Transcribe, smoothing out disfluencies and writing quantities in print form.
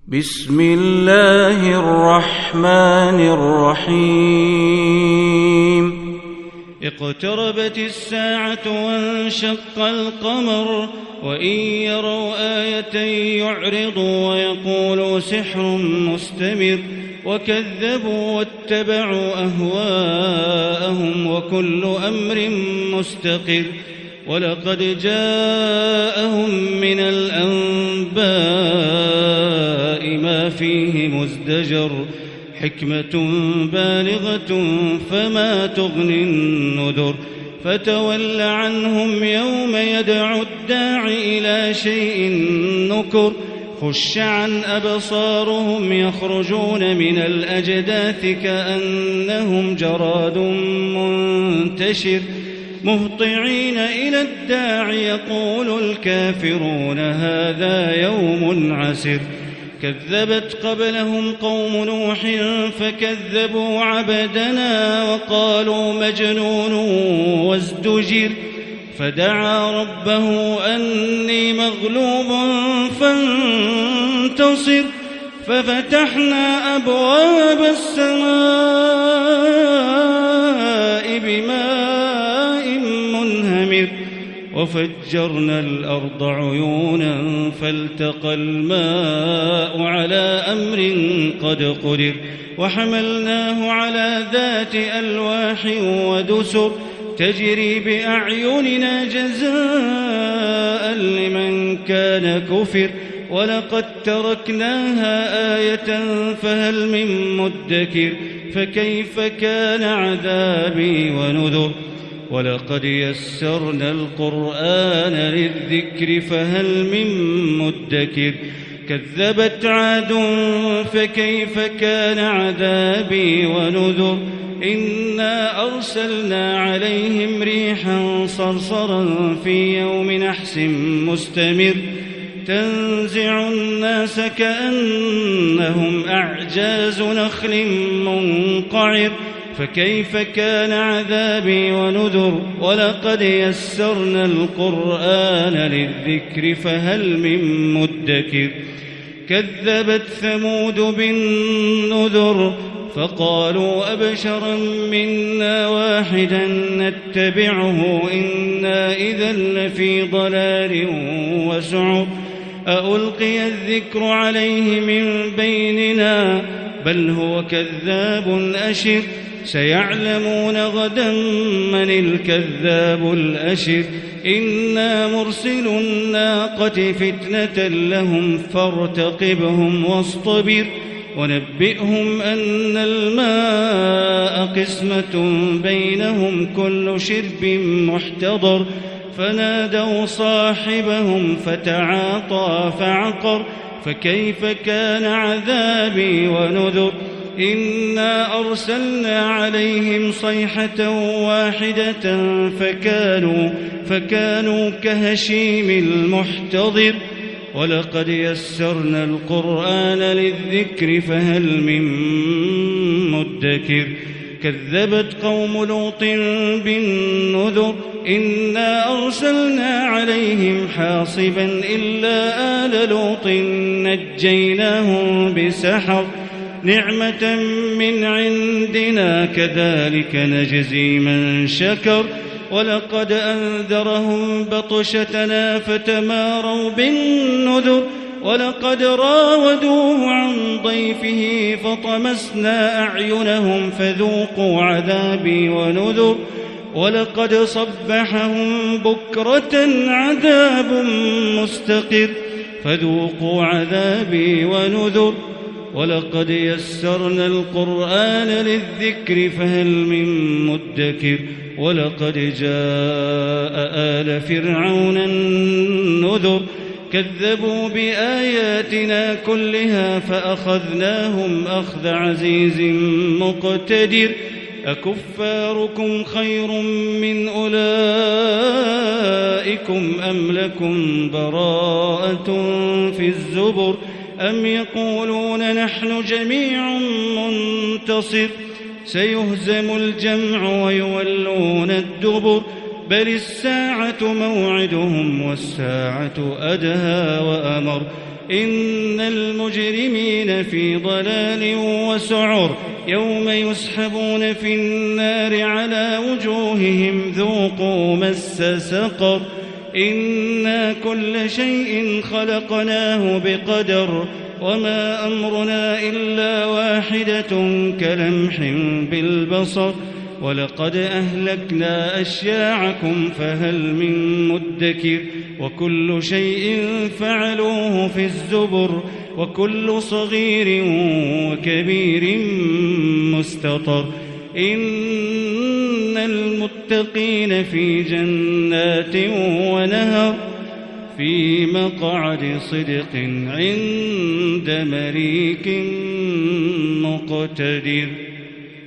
بسم الله الرحمن الرحيم اقتربت الساعة وانشق القمر وإن يروا آية يعرضوا ويقولوا سحر مستمر وكذبوا واتبعوا أهواءهم وكل أمر مستقر ولقد جاءهم من الأنباء ما فيه مزدجر حكمة بالغة فما تغني النذر فتول عنهم يوم يدعو الداع إلى شيء نكر خش عن أبصارهم يخرجون من الأجداث كأنهم جراد منتشر مهطعين إلى الداع يقول الكافرون هذا يوم عسر كذبت قبلهم قوم نوح فكذبوا عبدنا وقالوا مجنون وازدجر فدعا ربه أني مغلوب فانتصر ففتحنا أبواب السماء بماء منهمر وفجرنا الأرض عيونا فالتقى الماء على أمر قد قدر وحملناه على ذات ألواح ودسر تجري بأعيننا جزاء لمن كان كفر ولقد تركناها آية فهل من مدكر فكيف كان عذابي ونذر ولقد يسرنا القرآن للذكر فهل من مدكر كذبت عاد فكيف كان عذابي ونذر إنا أرسلنا عليهم ريحا صرصرا في يوم نحس مستمر تنزع الناس كأنهم أعجاز نخل منقعر فكيف كان عذابي ونذر ولقد يسرنا القرآن للذكر فهل من مدكر كذبت ثمود بالنذر فقالوا أبشرا منا واحدا نتبعه إنا إذا لفي ضلال وسعر ألقي الذكر عليه من بيننا بل هو كذاب أشر سيعلمون غدا من الكذاب الأشر إنا مرسل الناقة فتنة لهم فارتقبهم واصطبر ونبئهم أن الماء قسمة بينهم كل شرب محتضر فنادوا صاحبهم فتعاطى فعقر فكيف كان عذابي ونذر إنا أرسلنا عليهم صيحة واحدة فكانوا كهشيم المحتضر ولقد يسرنا القرآن للذكر فهل من مدكر كذبت قوم لوط بالنذر إنا أرسلنا عليهم حاصبا إلا آل لوط نجيناهم بسحر نعمة من عندنا كذلك نجزي من شكر ولقد أنذرهم بطشتنا فتماروا بالنذر ولقد راودوه عن ضيفه فطمسنا أعينهم فذوقوا عذابي ونذر ولقد صبحهم بكرة عذاب مستقر فذوقوا عذابي ونذر ولقد يسرنا القرآن للذكر فهل من مدكر ولقد جاء آل فرعون النذر كذبوا بآياتنا كلها فأخذناهم أخذ عزيز مقتدر أكفاركم خير من أولئكم أم لكم براءة في الزبر أم يقولون نحن جميع منتصر سيهزم الجمع ويولون الدبر بل الساعة موعدهم والساعة أدهى وأمر إن المجرمين في ضلال وسعر يوم يسحبون في النار على وجوههم ذوقوا مس سقر إنا كل شيء خلقناه بقدر وما أمرنا إلا واحدة كلمح بالبصر ولقد أهلكنا أشياعكم فهل من مدكر وكل شيء فعلوه في الزبر وكل صغير وكبير مستطر إن المتقين في جنات ونهر في مقعد صدق عند مليك مقتدر.